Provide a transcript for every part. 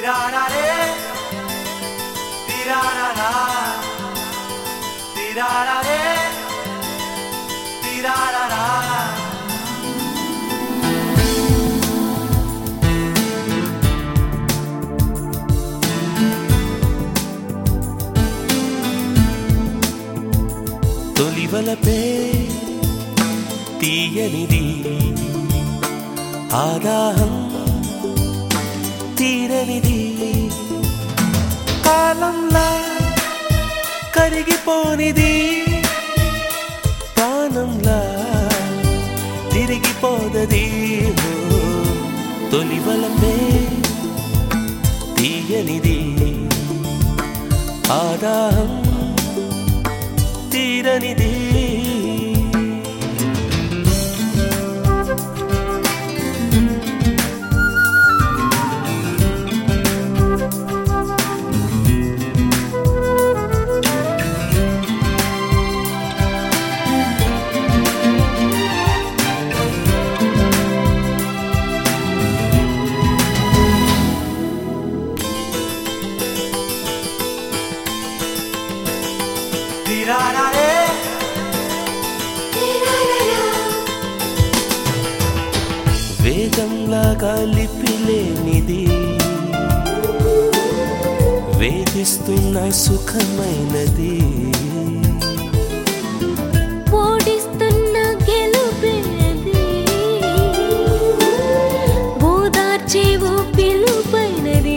Tirarare, tirarara, tirarare, tirarara. తొలివలపే తీయనిది ఆదాహం తీరనిది కాలంలా కరిగిపోనిది ప్రాణంలా తిరిగిపోదది తొలివలపే తీయనిది ఆదాహం తీరనిది Tirarare, వేగంలాగా లిపిలేనిది వేధిస్తున్న సుఖమైనది ఓడిస్తున్న గెలుపేది ఓదార్చేవో పిలుపైనది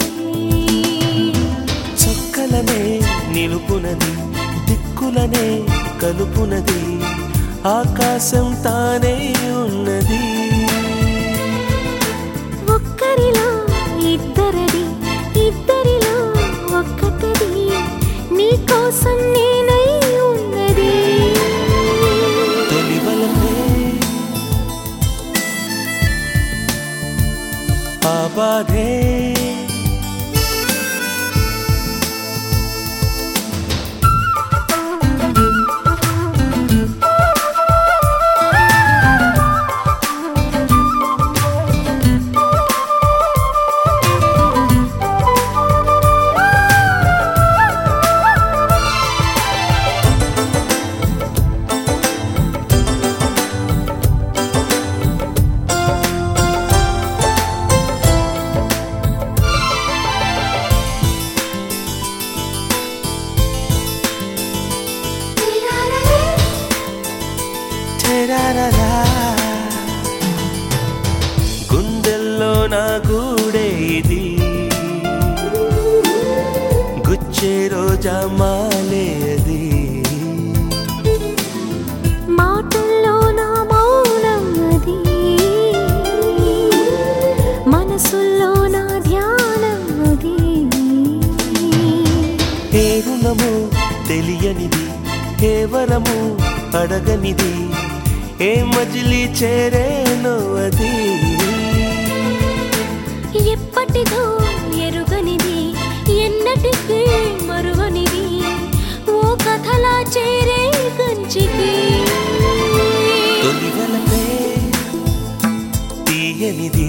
చక్కలనే నిలుపునది దిక్కులనే కలుపునది ఆకాశం తానే ఉన్నది ఒక్కరిలో ఇద్దరది ఇద్దరిలో ఒక్కటది నీ కోసం నేనై ఉన్నది తొలివలపే ఆ బాధే గుండెల్లో నా గూడే ఇది గుచ్చే రోజా మాలే అది మాటల్లో నా మౌనం అది మనసుల్లో నా ధ్యానం అది ఏ రుణము తెలియనిది ఏ వరము అడగనిది ఏ మజిలీ చేరేనో అది ఎప్పటిదో ఎరుగనిది ఎన్నటికీ మరువనిది ఓ కథలా చేరే కంచికి తొలివలపే తీయనిది